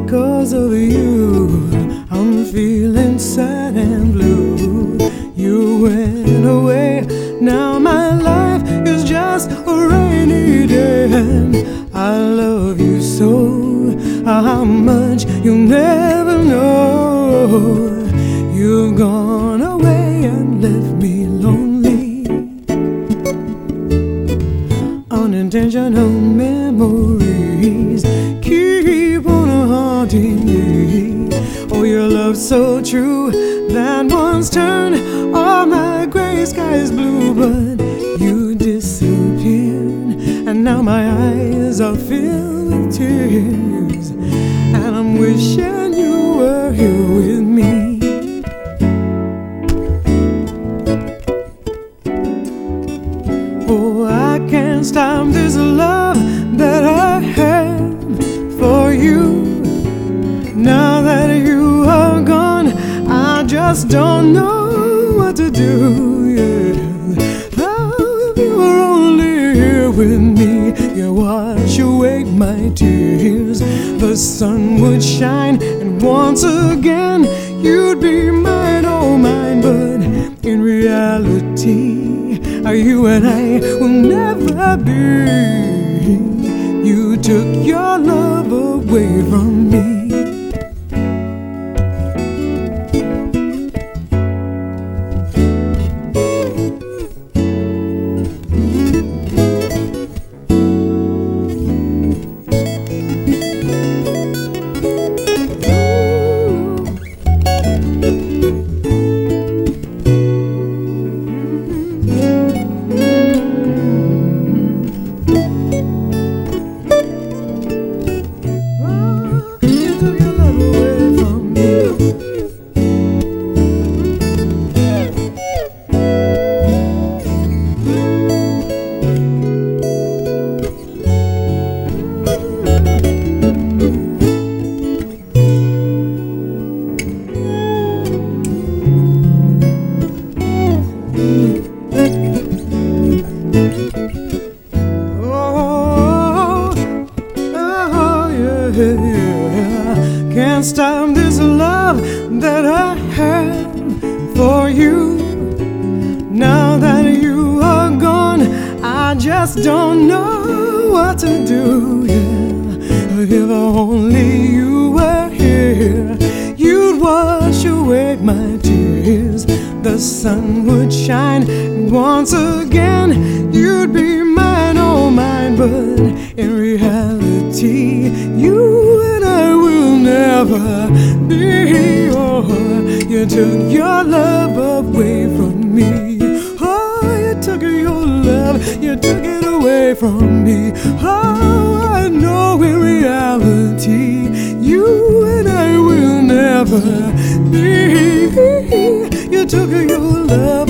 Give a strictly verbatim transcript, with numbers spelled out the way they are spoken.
because of you, I'm feeling sad and blue. You went away, now my life is just a rainy day. And I love you so, how much you'll never know. You've gone away and left me lonely. Unintentional memories keep on haunting me. Oh, your love's so true that once turned all my gray skies blue. But you disappeared, and now my eyes are filled with tears, and I'm wishing you were here with me. Oh, I can't stop this love that I have for you. Now that you are gone, I just don't know what to do. Yeah, if you were only here with me, you wash away my tears. The sun would shine, and once again you'd be mine, oh mine. But in reality, you and I will never be. You took your love away from me. Can't stop this love that I have for you. Now that you are gone, I just don't know what to do. Yeah, if only you were here, you'd wash away my tears. The sun would shine, and once again you'd be mine, oh mine. But in reality, you and I will never be. Oh, you took your love away from me. Oh, you took your love, you took it away from me. Oh, I know in reality, you and I will never be. You took your love